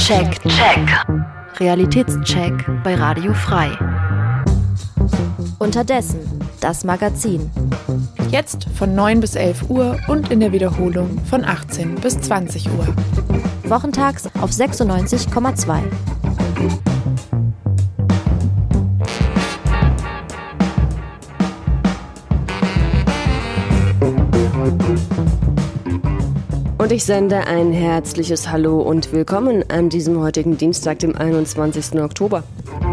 Realitätscheck bei Radio Frei. Unterdessen, das Magazin. Jetzt von 9 bis 11 Uhr und in der Wiederholung von 18 bis 20 Uhr. Wochentags auf 96,2. Und ich sende ein herzliches Hallo und Willkommen an diesem heutigen Dienstag, dem 21. Oktober.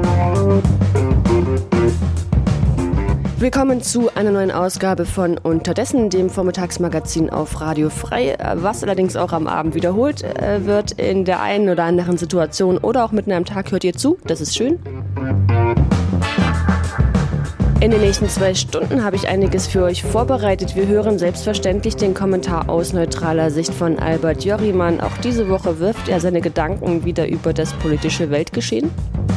Willkommen zu einer neuen Ausgabe von Unterdessen, dem Vormittagsmagazin auf Radio Frei, was allerdings auch am Abend wiederholt wird in der einen oder anderen Situation oder auch mitten am Tag. Hört ihr zu, das ist schön. In den nächsten 2 Stunden habe ich einiges für euch vorbereitet. Wir hören selbstverständlich den Kommentar aus neutraler Sicht von Albert Jörrimann. Auch diese Woche wirft er seine Gedanken wieder über das politische Weltgeschehen.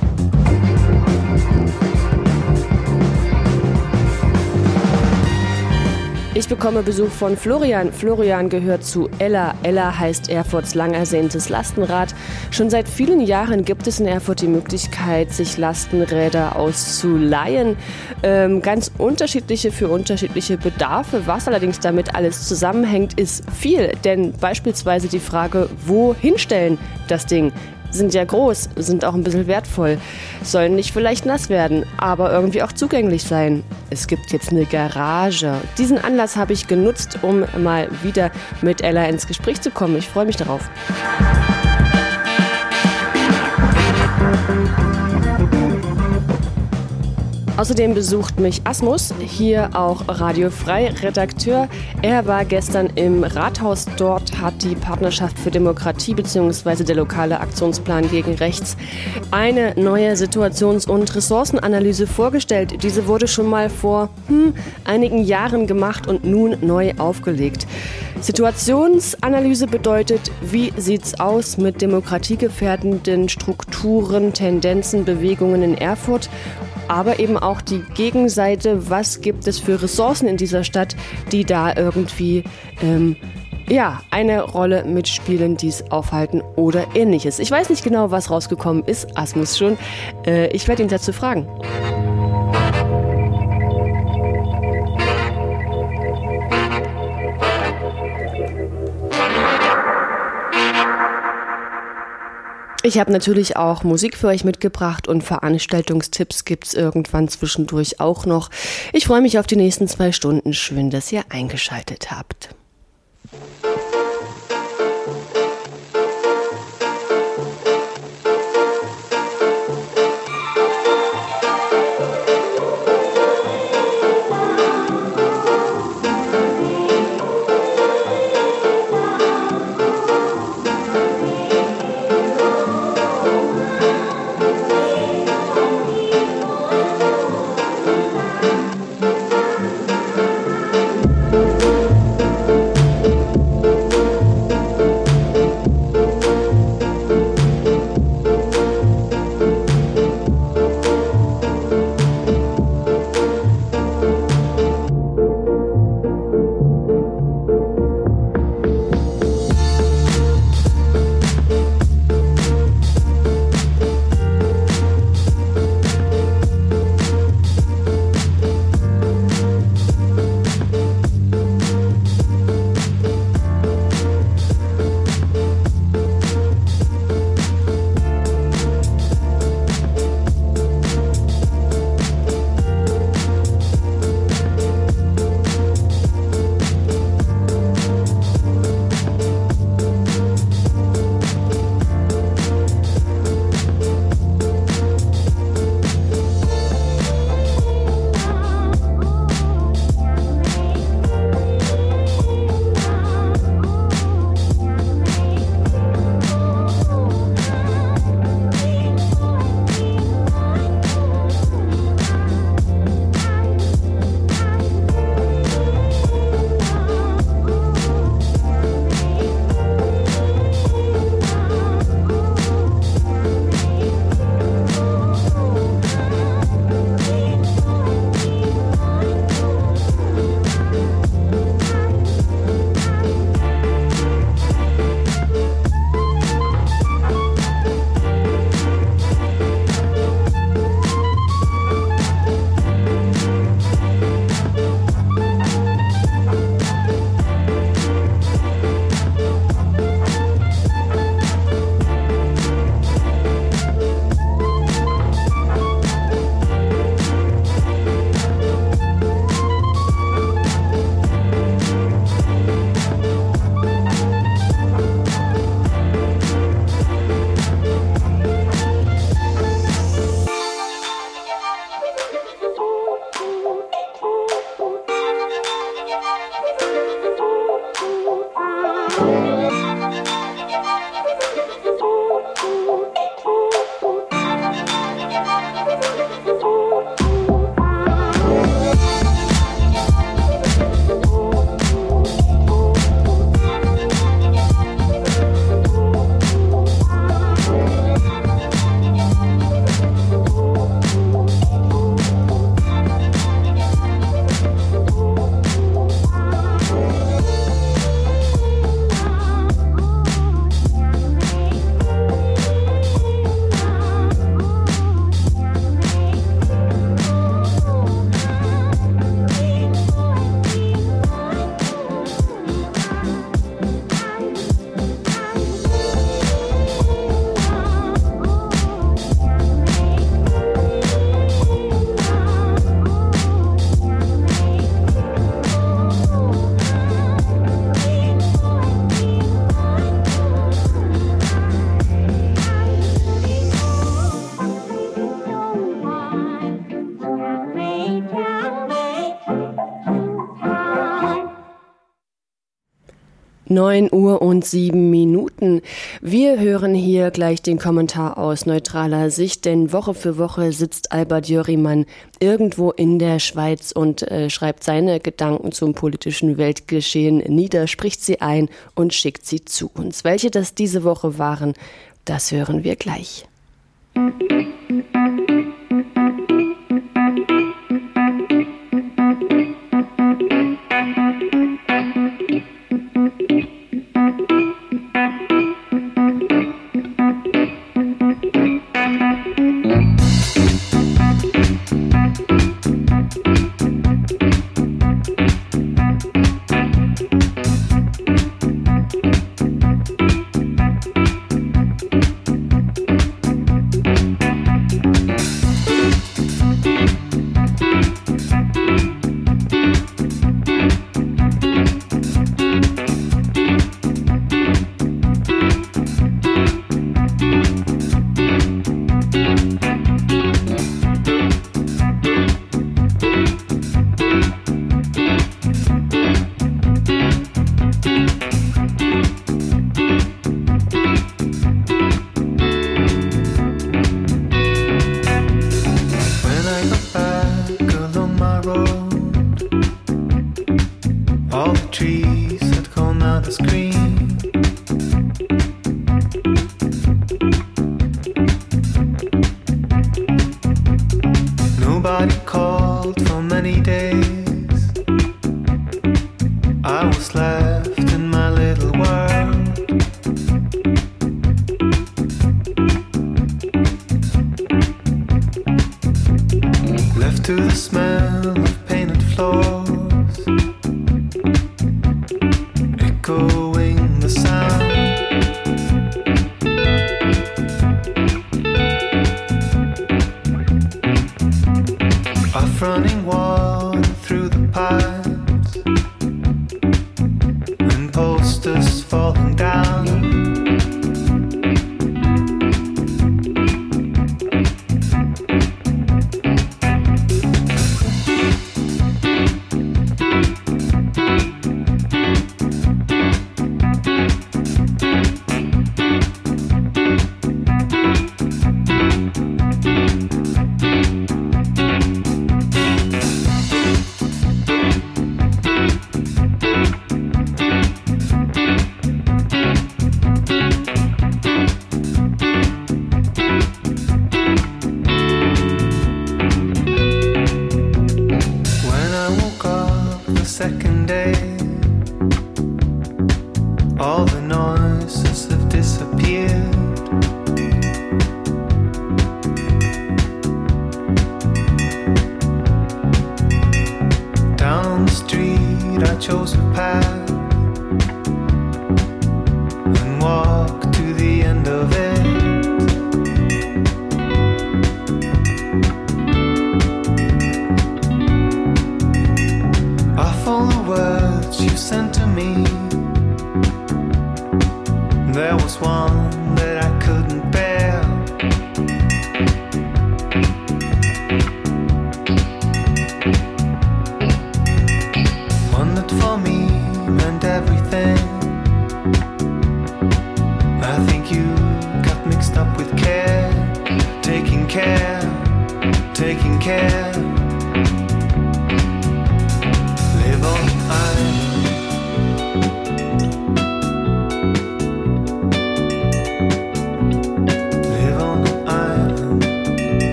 Ich bekomme Besuch von Florian. Florian gehört zu Ella. Ella heißt Erfurts lang ersehntes Lastenrad. Schon seit vielen Jahren gibt es in Erfurt die Möglichkeit, sich Lastenräder auszuleihen. Ganz unterschiedliche für unterschiedliche Bedarfe. Was allerdings damit alles zusammenhängt, ist viel. Denn beispielsweise die Frage, wo hinstellen das Ding? Sind ja groß, sind auch ein bisschen wertvoll, sollen nicht vielleicht nass werden, aber irgendwie auch zugänglich sein. Es gibt jetzt eine Garage. Diesen Anlass habe ich genutzt, um mal wieder mit Ella ins Gespräch zu kommen. Ich freue mich darauf. Außerdem besucht mich Asmus, hier auch Radio Frei Redakteur. Er war gestern im Rathaus. Dort hat die Partnerschaft für Demokratie bzw. der lokale Aktionsplan gegen Rechts eine neue Situations- und Ressourcenanalyse vorgestellt. Diese wurde schon mal vor einigen Jahren gemacht und nun neu aufgelegt. Situationsanalyse bedeutet, wie sieht's aus mit demokratiegefährdenden Strukturen, Tendenzen, Bewegungen in Erfurt? Aber eben auch die Gegenseite, was gibt es für Ressourcen in dieser Stadt, die da irgendwie eine Rolle mitspielen, die es aufhalten oder ähnliches. Ich weiß nicht genau, was rausgekommen ist, Asmus schon. Ich werde ihn dazu fragen. Ich habe natürlich auch Musik für euch mitgebracht und Veranstaltungstipps gibt's irgendwann zwischendurch auch noch. Ich freue mich auf die nächsten 2 Stunden. Schön, dass ihr eingeschaltet habt. 9:07. Wir hören hier gleich den Kommentar aus neutraler Sicht, denn Woche für Woche sitzt Albert Jörimann irgendwo in der Schweiz und schreibt seine Gedanken zum politischen Weltgeschehen nieder, spricht sie ein und schickt sie zu uns. Welche das diese Woche waren, das hören wir gleich.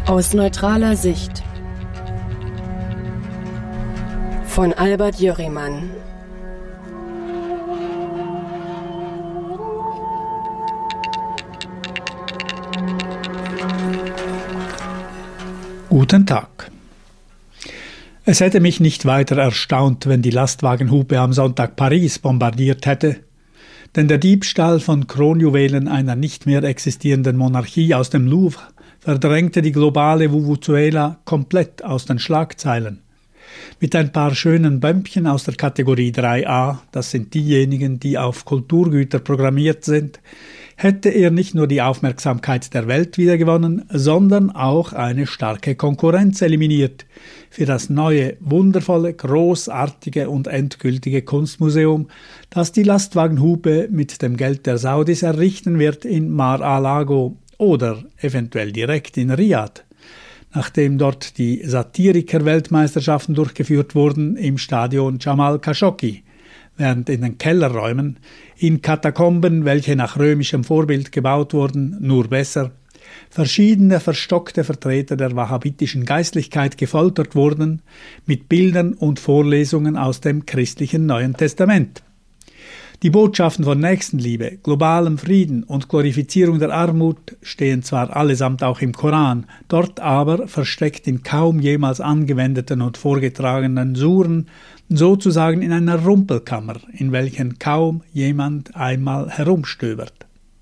Aus neutraler Sicht von Albert Jörimann. Guten Tag. Es hätte mich nicht weiter erstaunt, wenn die Lastwagenhupe am Sonntag Paris bombardiert hätte, denn der Diebstahl von Kronjuwelen einer nicht mehr existierenden Monarchie aus dem Louvre verdrängte die globale Vuvuzuela komplett aus den Schlagzeilen. Mit ein paar schönen Bömpchen aus der Kategorie 3a, das sind diejenigen, die auf Kulturgüter programmiert sind, hätte er nicht nur die Aufmerksamkeit der Welt wiedergewonnen, sondern auch eine starke Konkurrenz eliminiert für das neue, wundervolle, großartige und endgültige Kunstmuseum, das die Lastwagenhupe mit dem Geld der Saudis errichten wird in Mar-a-Lago oder eventuell direkt in Riad, nachdem dort die Satiriker-Weltmeisterschaften durchgeführt wurden im Stadion Jamal Khashoggi, während in den Kellerräumen, in Katakomben, welche nach römischem Vorbild gebaut wurden, nur besser, verschiedene verstockte Vertreter der wahhabitischen Geistlichkeit gefoltert wurden mit Bildern und Vorlesungen aus dem christlichen Neuen Testament. Die Botschaften von Nächstenliebe, globalem Frieden und Glorifizierung der Armut stehen zwar allesamt auch im Koran, dort aber versteckt in kaum jemals angewendeten und vorgetragenen Suren, sozusagen in einer Rumpelkammer, in welchen kaum jemand einmal herumstöbert.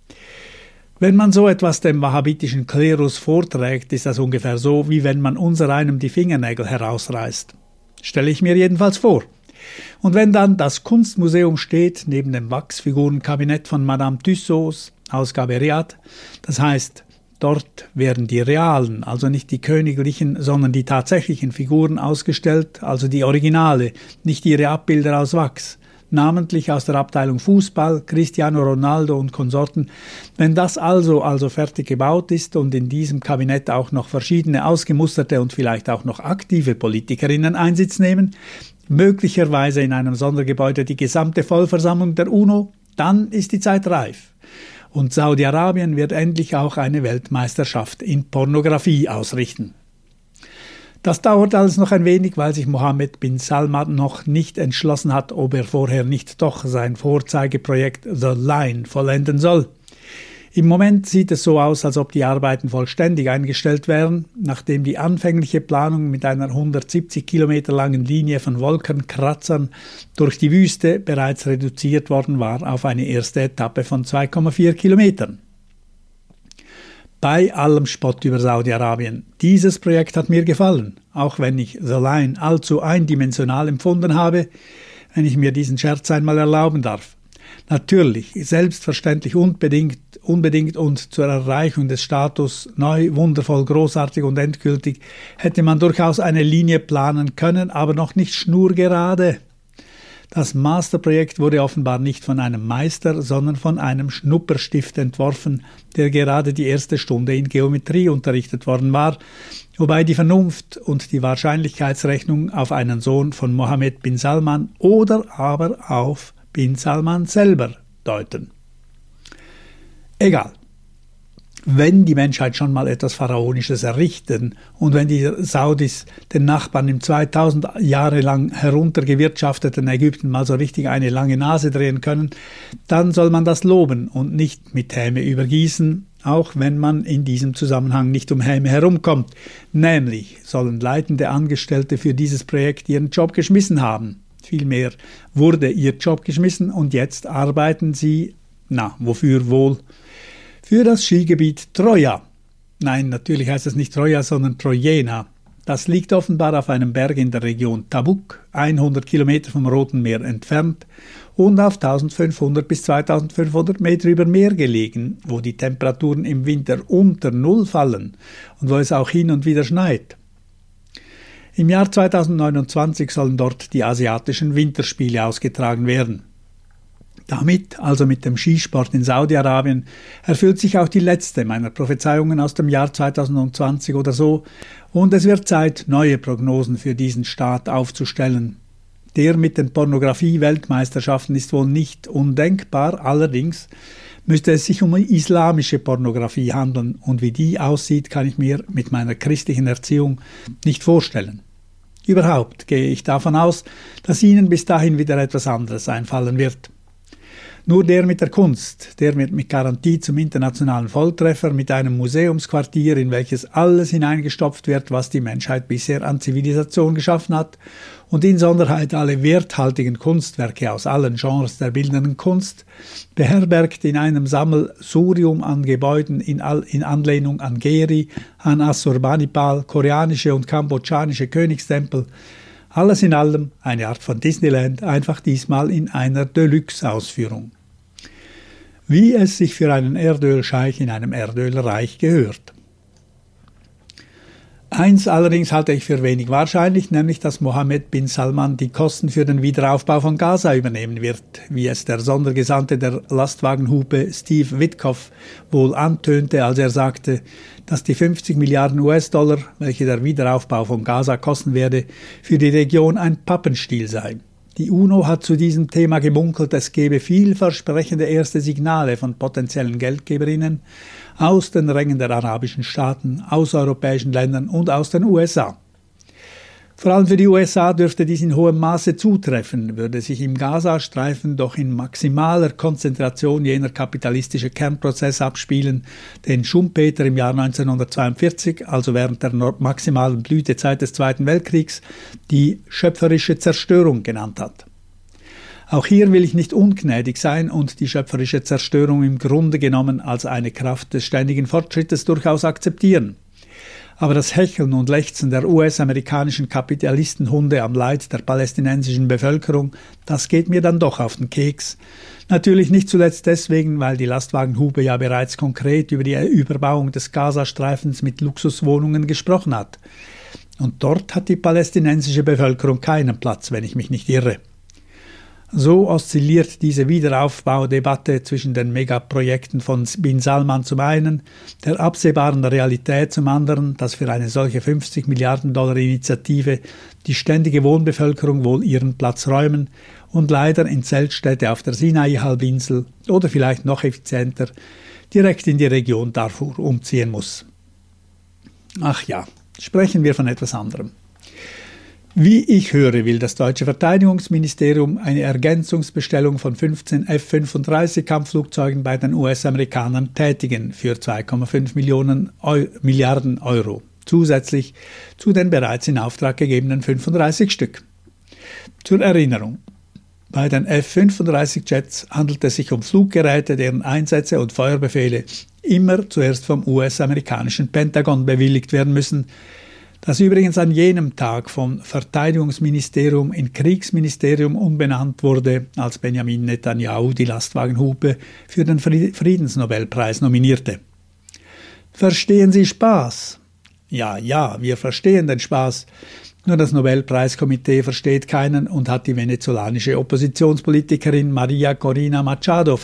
Wenn man so etwas dem wahhabitischen Klerus vorträgt, ist das ungefähr so, wie wenn man unsereinem die Fingernägel herausreißt. Stelle ich mir jedenfalls vor. Und wenn dann das Kunstmuseum steht, neben dem Wachsfigurenkabinett von Madame Tussauds, Ausgabe Riad, das heißt, dort werden die realen, also nicht die königlichen, sondern die tatsächlichen Figuren ausgestellt, also die Originale, nicht ihre Abbilder aus Wachs, namentlich aus der Abteilung Fußball, Cristiano Ronaldo und Konsorten. Wenn das also fertig gebaut ist und in diesem Kabinett auch noch verschiedene ausgemusterte und vielleicht auch noch aktive Politikerinnen Einsitz nehmen, möglicherweise in einem Sondergebäude die gesamte Vollversammlung der UNO, dann ist die Zeit reif. Und Saudi-Arabien wird endlich auch eine Weltmeisterschaft in Pornografie ausrichten. Das dauert alles noch ein wenig, weil sich Mohammed bin Salman noch nicht entschlossen hat, ob er vorher nicht doch sein Vorzeigeprojekt The Line vollenden soll. Im Moment sieht es so aus, als ob die Arbeiten vollständig eingestellt wären, nachdem die anfängliche Planung mit einer 170 Kilometer langen Linie von Wolkenkratzern durch die Wüste bereits reduziert worden war auf eine erste Etappe von 2,4 Kilometern. Bei allem Spott über Saudi-Arabien, dieses Projekt hat mir gefallen, auch wenn ich The Line allzu eindimensional empfunden habe, wenn ich mir diesen Scherz einmal erlauben darf. Natürlich, selbstverständlich unbedingt und zur Erreichung des Status neu, wundervoll, großartig und endgültig hätte man durchaus eine Linie planen können, aber noch nicht schnurgerade. Das Masterprojekt wurde offenbar nicht von einem Meister, sondern von einem Schnupperstift entworfen, der gerade die erste Stunde in Geometrie unterrichtet worden war, wobei die Vernunft und die Wahrscheinlichkeitsrechnung auf einen Sohn von Mohammed bin Salman oder aber auf bin Salman selber deuten. Egal. Wenn die Menschheit schon mal etwas Pharaonisches errichten und wenn die Saudis den Nachbarn im 2000 Jahre lang heruntergewirtschafteten Ägypten mal so richtig eine lange Nase drehen können, dann soll man das loben und nicht mit Häme übergießen, auch wenn man in diesem Zusammenhang nicht um Häme herumkommt. Nämlich sollen leitende Angestellte für dieses Projekt ihren Job geschmissen haben. Vielmehr wurde ihr Job geschmissen und jetzt arbeiten sie, wofür wohl? Für das Skigebiet Troja. Nein, natürlich heißt es nicht Troja, sondern Trojena. Das liegt offenbar auf einem Berg in der Region Tabuk, 100 Kilometer vom Roten Meer entfernt und auf 1500 bis 2500 Meter über Meer gelegen, wo die Temperaturen im Winter unter Null fallen und wo es auch hin und wieder schneit. Im Jahr 2029 sollen dort die asiatischen Winterspiele ausgetragen werden. Damit, also mit dem Skisport in Saudi-Arabien, erfüllt sich auch die letzte meiner Prophezeiungen aus dem Jahr 2020 oder so, und es wird Zeit, neue Prognosen für diesen Staat aufzustellen. Der mit den Pornografie-Weltmeisterschaften ist wohl nicht undenkbar, allerdings, müsste es sich um islamische Pornografie handeln, und wie die aussieht, kann ich mir mit meiner christlichen Erziehung nicht vorstellen. Überhaupt gehe ich davon aus, dass Ihnen bis dahin wieder etwas anderes einfallen wird. Nur der mit der Kunst, der wird mit Garantie zum internationalen Volltreffer mit einem Museumsquartier, in welches alles hineingestopft wird, was die Menschheit bisher an Zivilisation geschaffen hat, und insonderheit alle werthaltigen Kunstwerke aus allen Genres der bildenden Kunst, beherbergt in einem Sammelsurium an Gebäuden in Anlehnung an Geri, an Assurbanipal, koreanische und kambodschanische Königstempel. Alles in allem eine Art von Disneyland, einfach diesmal in einer Deluxe-Ausführung. Wie es sich für einen Erdölscheich in einem Erdölreich gehört. Eins allerdings halte ich für wenig wahrscheinlich, nämlich dass Mohammed bin Salman die Kosten für den Wiederaufbau von Gaza übernehmen wird, wie es der Sondergesandte der Lastwagenhupe Steve Witkoff wohl antönte, als er sagte, dass die 50 Milliarden US-Dollar, welche der Wiederaufbau von Gaza kosten werde, für die Region ein Pappenstiel sei. Die UNO hat zu diesem Thema gemunkelt, es gebe vielversprechende erste Signale von potenziellen Geldgeberinnen aus den Rängen der arabischen Staaten, aus europäischen Ländern und aus den USA. Vor allem für die USA dürfte dies in hohem Maße zutreffen, würde sich im Gazastreifen doch in maximaler Konzentration jener kapitalistische Kernprozess abspielen, den Schumpeter im Jahr 1942, also während der maximalen Blütezeit des Zweiten Weltkriegs, die schöpferische Zerstörung genannt hat. Auch hier will ich nicht ungnädig sein und die schöpferische Zerstörung im Grunde genommen als eine Kraft des ständigen Fortschrittes durchaus akzeptieren. Aber das Hecheln und Lechzen der US-amerikanischen Kapitalistenhunde am Leid der palästinensischen Bevölkerung, das geht mir dann doch auf den Keks. Natürlich nicht zuletzt deswegen, weil die Lastwagenhupe ja bereits konkret über die Überbauung des Gazastreifens mit Luxuswohnungen gesprochen hat. Und dort hat die palästinensische Bevölkerung keinen Platz, wenn ich mich nicht irre. So oszilliert diese Wiederaufbaudebatte zwischen den Megaprojekten von bin Salman zum einen, der absehbaren Realität zum anderen, dass für eine solche 50 Milliarden Dollar Initiative die ständige Wohnbevölkerung wohl ihren Platz räumen und leider in Zeltstädte auf der Sinai-Halbinsel oder vielleicht noch effizienter direkt in die Region Darfur umziehen muss. Ach ja, sprechen wir von etwas anderem. Wie ich höre, will das deutsche Verteidigungsministerium eine Ergänzungsbestellung von 15 F-35 Kampfflugzeugen bei den US-Amerikanern tätigen für 2,5 Milliarden Euro, zusätzlich zu den bereits in Auftrag gegebenen 35 Stück. Zur Erinnerung: Bei den F-35 Jets handelt es sich um Fluggeräte, deren Einsätze und Feuerbefehle immer zuerst vom US-amerikanischen Pentagon bewilligt werden müssen, das übrigens an jenem Tag vom Verteidigungsministerium in Kriegsministerium umbenannt wurde, als Benjamin Netanyahu die Lastwagenhupe für den Friedensnobelpreis nominierte. Verstehen Sie Spaß? Ja, wir verstehen den Spaß. Nur das Nobelpreiskomitee versteht keinen und hat die venezolanische Oppositionspolitikerin Maria Corina Machado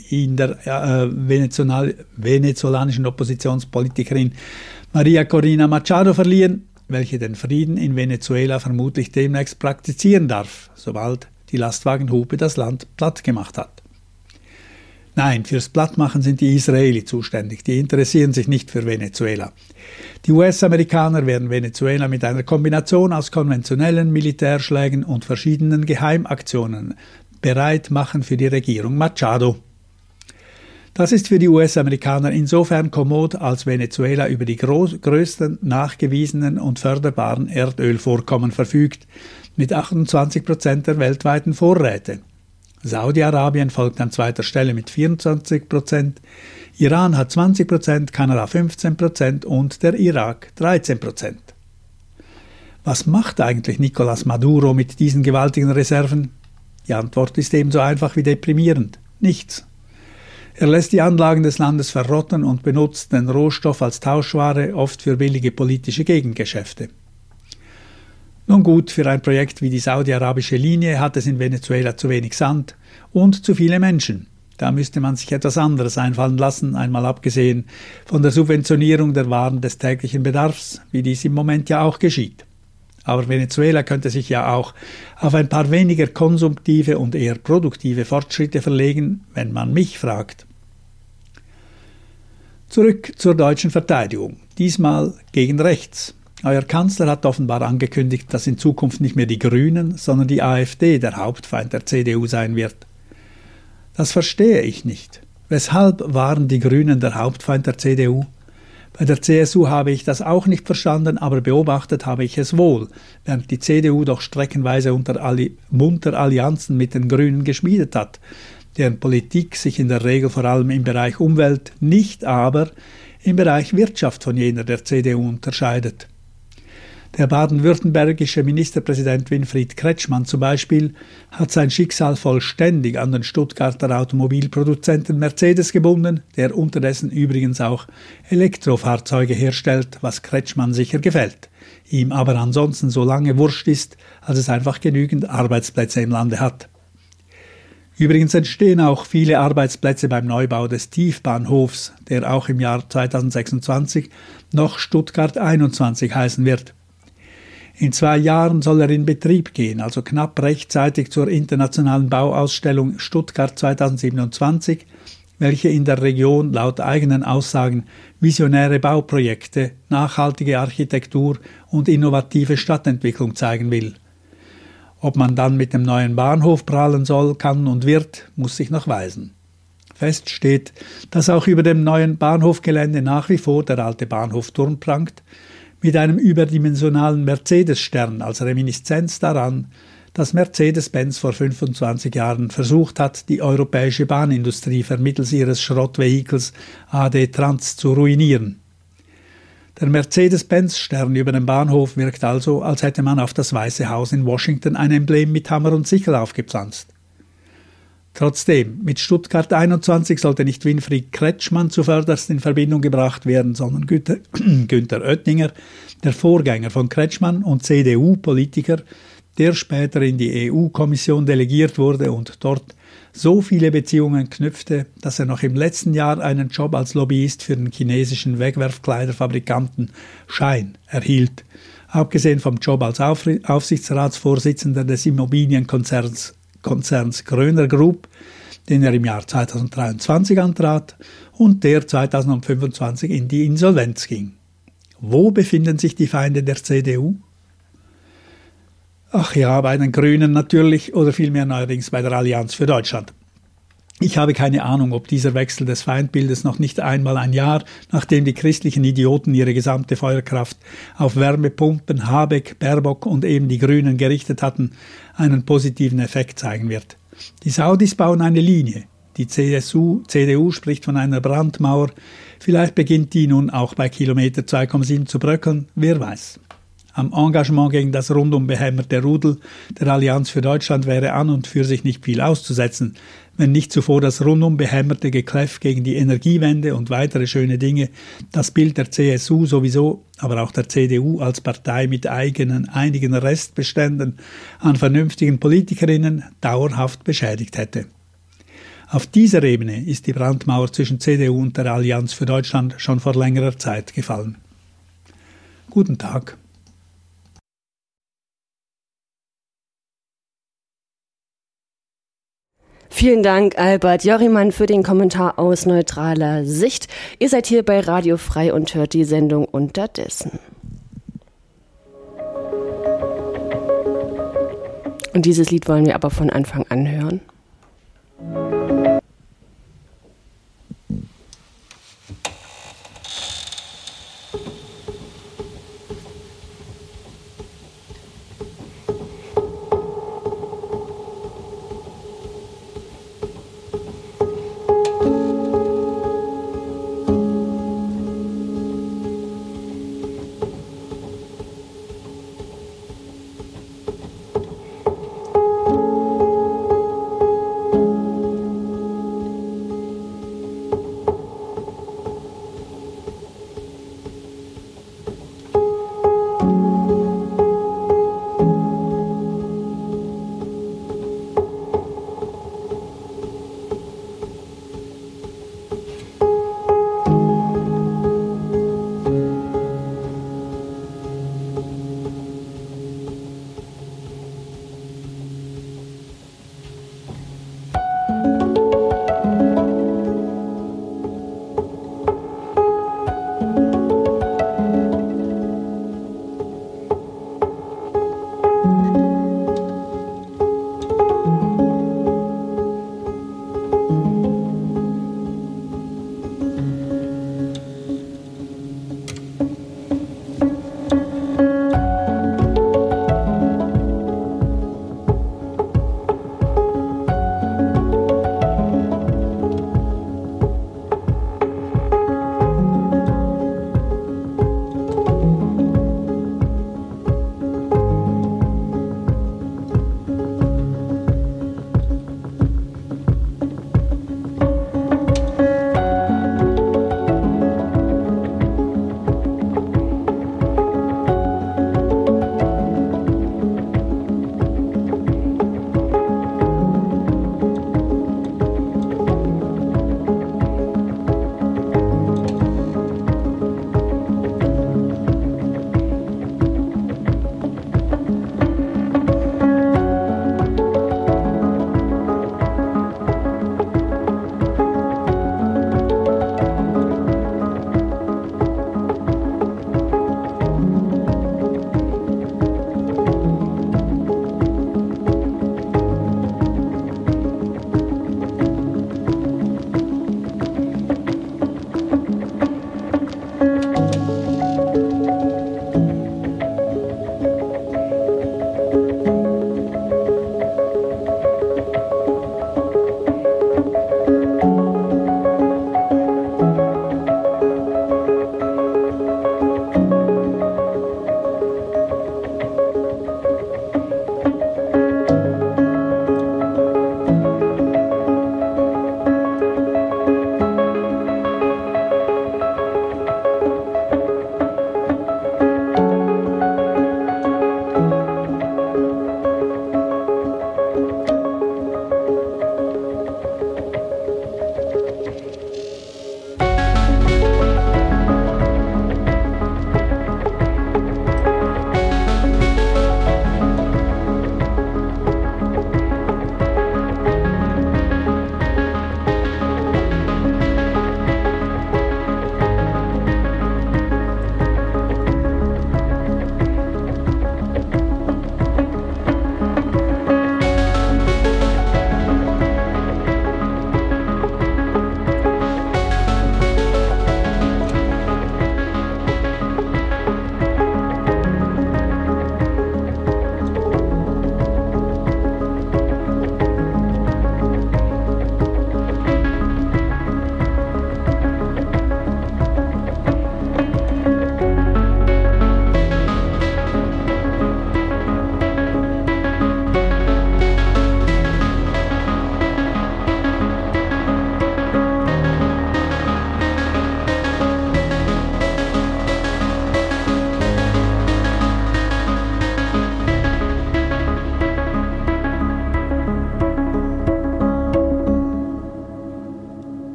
venezolanischen Oppositionspolitikerin Maria Corina Machado verliehen, welche den Frieden in Venezuela vermutlich demnächst praktizieren darf, sobald die Lastwagenhupe das Land platt gemacht hat. Nein, fürs Plattmachen sind die Israeli zuständig, die interessieren sich nicht für Venezuela. Die US-Amerikaner werden Venezuela mit einer Kombination aus konventionellen Militärschlägen und verschiedenen Geheimaktionen bereit machen für die Regierung Machado. Das ist für die US-Amerikaner insofern kommod, als Venezuela über die größten nachgewiesenen und förderbaren Erdölvorkommen verfügt, mit 28% der weltweiten Vorräte. Saudi-Arabien folgt an zweiter Stelle mit 24%, Iran hat 20%, Kanada 15% und der Irak 13%. Was macht eigentlich Nicolás Maduro mit diesen gewaltigen Reserven? Die Antwort ist ebenso einfach wie deprimierend: nichts. Er lässt die Anlagen des Landes verrotten und benutzt den Rohstoff als Tauschware, oft für billige politische Gegengeschäfte. Nun gut, für ein Projekt wie die saudi-arabische Linie hat es in Venezuela zu wenig Sand und zu viele Menschen. Da müsste man sich etwas anderes einfallen lassen, einmal abgesehen von der Subventionierung der Waren des täglichen Bedarfs, wie dies im Moment ja auch geschieht. Aber Venezuela könnte sich ja auch auf ein paar weniger konsumtive und eher produktive Fortschritte verlegen, wenn man mich fragt. Zurück zur deutschen Verteidigung, diesmal gegen rechts. Euer Kanzler hat offenbar angekündigt, dass in Zukunft nicht mehr die Grünen, sondern die AfD der Hauptfeind der CDU sein wird. Das verstehe ich nicht. Weshalb waren die Grünen der Hauptfeind der CDU? Bei der CSU habe ich das auch nicht verstanden, aber beobachtet habe ich es wohl, während die CDU doch streckenweise munter Allianzen mit den Grünen geschmiedet hat, deren Politik sich in der Regel vor allem im Bereich Umwelt, nicht aber im Bereich Wirtschaft von jener der CDU unterscheidet. Der baden-württembergische Ministerpräsident Winfried Kretschmann zum Beispiel hat sein Schicksal vollständig an den Stuttgarter Automobilproduzenten Mercedes gebunden, der unterdessen übrigens auch Elektrofahrzeuge herstellt, was Kretschmann sicher gefällt, ihm aber ansonsten so lange wurscht ist, als es einfach genügend Arbeitsplätze im Lande hat. Übrigens entstehen auch viele Arbeitsplätze beim Neubau des Tiefbahnhofs, der auch im Jahr 2026 noch Stuttgart 21 heißen wird. In 2 Jahren soll er in Betrieb gehen, also knapp rechtzeitig zur internationalen Bauausstellung Stuttgart 2027, welche in der Region laut eigenen Aussagen visionäre Bauprojekte, nachhaltige Architektur und innovative Stadtentwicklung zeigen will. Ob man dann mit dem neuen Bahnhof prahlen soll, kann und wird, muss sich noch weisen. Fest steht, dass auch über dem neuen Bahnhofgelände nach wie vor der alte Bahnhof Turm prangt, mit einem überdimensionalen Mercedes-Stern als Reminiszenz daran, dass Mercedes-Benz vor 25 Jahren versucht hat, die europäische Bahnindustrie vermittels ihres Schrottvehikels AD Trans zu ruinieren. Der Mercedes-Benz-Stern über dem Bahnhof wirkt also, als hätte man auf das Weiße Haus in Washington ein Emblem mit Hammer und Sichel aufgepflanzt. Trotzdem, mit Stuttgart 21 sollte nicht Winfried Kretschmann zuvörderst in Verbindung gebracht werden, sondern Günther Oettinger, der Vorgänger von Kretschmann und CDU-Politiker, der später in die EU-Kommission delegiert wurde und dort so viele Beziehungen knüpfte, dass er noch im letzten Jahr einen Job als Lobbyist für den chinesischen Wegwerfkleiderfabrikanten Schein erhielt, abgesehen vom Job als Aufsichtsratsvorsitzender des Immobilienkonzerns Gröner Group, den er im Jahr 2023 antrat und der 2025 in die Insolvenz ging. Wo befinden sich die Feinde der CDU? Ach ja, bei den Grünen natürlich oder vielmehr neuerdings bei der Allianz für Deutschland. Ich habe keine Ahnung, ob dieser Wechsel des Feindbildes noch nicht einmal ein Jahr, nachdem die christlichen Idioten ihre gesamte Feuerkraft auf Wärmepumpen, Habeck, Baerbock und eben die Grünen gerichtet hatten, einen positiven Effekt zeigen wird. Die Saudis bauen eine Linie. Die CDU spricht von einer Brandmauer. Vielleicht beginnt die nun auch bei Kilometer 2,7 zu bröckeln, wer weiß. Am Engagement gegen das rundum behämmerte Rudel der Allianz für Deutschland wäre an und für sich nicht viel auszusetzen, wenn nicht zuvor das rundum behämmerte Gekläff gegen die Energiewende und weitere schöne Dinge das Bild der CSU sowieso, aber auch der CDU als Partei mit einigen Restbeständen an vernünftigen Politikerinnen dauerhaft beschädigt hätte. Auf dieser Ebene ist die Brandmauer zwischen CDU und der Allianz für Deutschland schon vor längerer Zeit gefallen. Guten Tag. Vielen Dank, Albert Jorrimann, für den Kommentar aus neutraler Sicht. Ihr seid hier bei Radio Frei und hört die Sendung Unterdessen. Und dieses Lied wollen wir aber von Anfang an hören.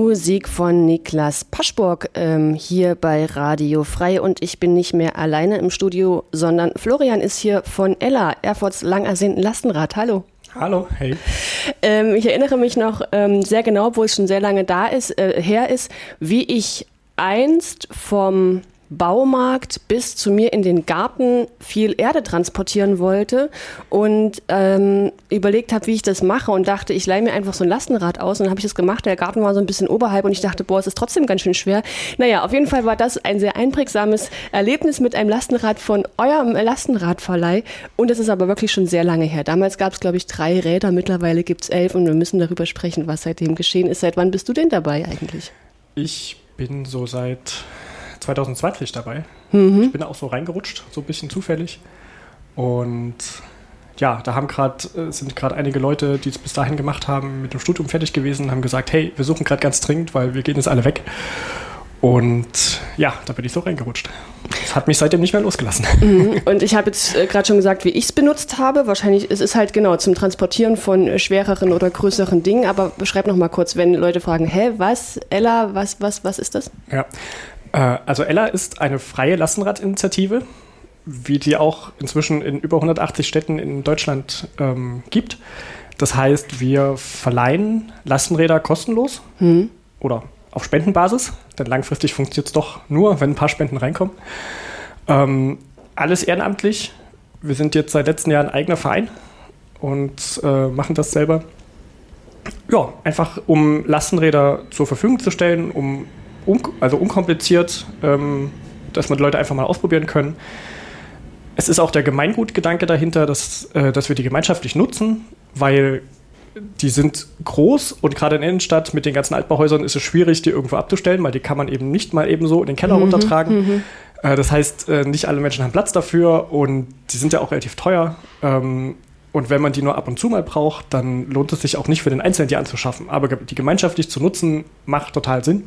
Musik von Niklas Paschburg hier bei Radio Frei und ich bin nicht mehr alleine im Studio, sondern Florian ist hier von Ella, Erfurts lang ersehnten Lastenrad. Hallo. Hallo, hey. Ich erinnere mich noch sehr genau, obwohl es schon sehr lange her ist, wie ich einst vom Baumarkt bis zu mir in den Garten viel Erde transportieren wollte und überlegt habe, wie ich das mache und dachte, ich leihe mir einfach so ein Lastenrad aus und dann habe ich das gemacht. Der Garten war so ein bisschen oberhalb und ich dachte, boah, es ist trotzdem ganz schön schwer. Naja, auf jeden Fall war das ein sehr einprägsames Erlebnis mit einem Lastenrad von eurem Lastenradverleih und das ist aber wirklich schon sehr lange her. Damals gab es, glaube ich, 3 Räder, mittlerweile gibt es 11 und wir müssen darüber sprechen, was seitdem geschehen ist. Seit wann bist du denn dabei eigentlich? Ich bin so seit 2020 dabei. Ich bin auch so reingerutscht, so ein bisschen zufällig. Und ja, da sind gerade einige Leute, die es bis dahin gemacht haben, mit dem Studium fertig gewesen, haben gesagt, hey, wir suchen gerade ganz dringend, weil wir gehen jetzt alle weg. Und ja, da bin ich so reingerutscht. Das hat mich seitdem nicht mehr losgelassen. Und ich habe jetzt gerade schon gesagt, wie ich es benutzt habe. Wahrscheinlich, es ist halt genau zum Transportieren von schwereren oder größeren Dingen. Aber beschreib noch mal kurz, wenn Leute fragen, was, Ella, was ist das? Ja. Also Ella ist eine freie Lastenradinitiative, wie die auch inzwischen in über 180 Städten in Deutschland gibt. Das heißt, wir verleihen Lastenräder kostenlos oder auf Spendenbasis, denn langfristig funktioniert es doch nur, wenn ein paar Spenden reinkommen. Alles ehrenamtlich. Wir sind jetzt seit letztem Jahr ein eigener Verein und machen das selber. Ja, einfach um Lastenräder zur Verfügung zu stellen, also unkompliziert, dass man die Leute einfach mal ausprobieren können. Es ist auch der Gemeingutgedanke dahinter, dass wir die gemeinschaftlich nutzen, weil die sind groß und gerade in der Innenstadt mit den ganzen Altbauhäusern ist es schwierig, die irgendwo abzustellen, weil die kann man eben nicht mal eben so in den Keller runtertragen. Das heißt, nicht alle Menschen haben Platz dafür und die sind ja auch relativ teuer. Und wenn man die nur ab und zu mal braucht, dann lohnt es sich auch nicht für den Einzelnen, die anzuschaffen. Aber die gemeinschaftlich zu nutzen, macht total Sinn.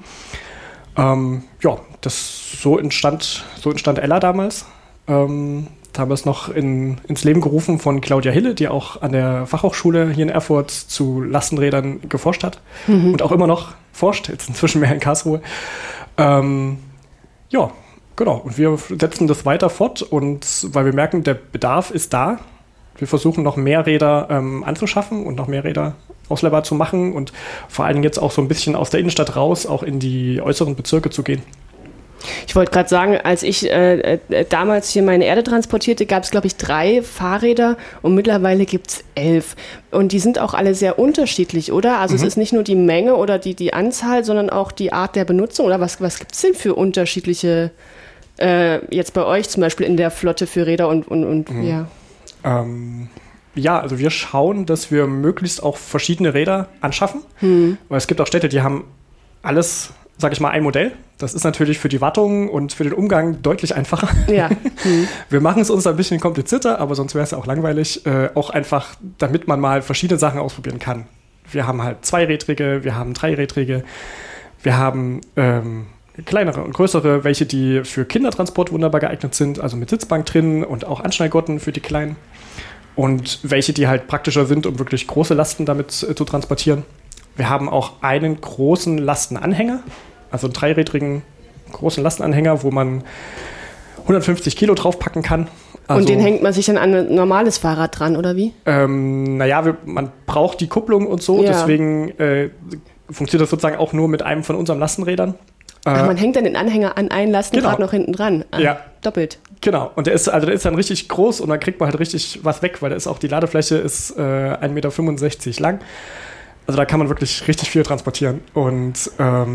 So entstand Ella damals. Da haben wir es noch ins Leben gerufen von Claudia Hille, die auch an der Fachhochschule hier in Erfurt zu Lastenrädern geforscht hat und auch immer noch forscht, jetzt inzwischen mehr in Karlsruhe. Genau. Und wir setzen das weiter fort und weil wir merken, der Bedarf ist da. Wir versuchen noch mehr Räder anzuschaffen und noch mehr Räder ausleihbar zu machen und vor allen Dingen jetzt auch so ein bisschen aus der Innenstadt raus, auch in die äußeren Bezirke zu gehen. Ich wollte gerade sagen, als ich damals hier meine Erde transportierte, gab es, glaube ich, 3 Fahrräder und mittlerweile gibt es 11. Und die sind auch alle sehr unterschiedlich, oder? Also es ist nicht nur die Menge oder die Anzahl, sondern auch die Art der Benutzung. Oder was gibt es denn für unterschiedliche, jetzt bei euch zum Beispiel in der Flotte für Räder und ja. Also wir schauen, dass wir möglichst auch verschiedene Räder anschaffen, weil es gibt auch Städte, die haben alles, sag ich mal, ein Modell. Das ist natürlich für die Wartung und für den Umgang deutlich einfacher. Ja. Wir machen es uns ein bisschen komplizierter, aber sonst wäre es ja auch langweilig, auch einfach, damit man mal verschiedene Sachen ausprobieren kann. Wir haben halt 2-rädrige, wir haben 3-rädrige, wir haben kleinere und größere, welche die für Kindertransport wunderbar geeignet sind, also mit Sitzbank drin und auch Anschnallgurten für die Kleinen. Und welche, die halt praktischer sind, um wirklich große Lasten damit zu transportieren. Wir haben auch einen großen Lastenanhänger, also einen 3-rädrigen großen Lastenanhänger, wo man 150 Kilo draufpacken kann. Also, und den hängt man sich dann an ein normales Fahrrad dran, oder wie? Man braucht die Kupplung und so, deswegen funktioniert das sozusagen auch nur mit einem von unseren Lastenrädern. Man hängt dann den Anhänger an ein Lastenrad noch hinten dran. Doppelt. Genau, und der ist dann richtig groß und dann kriegt man halt richtig was weg, weil die Ladefläche ist 1,65 Meter lang. Also da kann man wirklich richtig viel transportieren. Und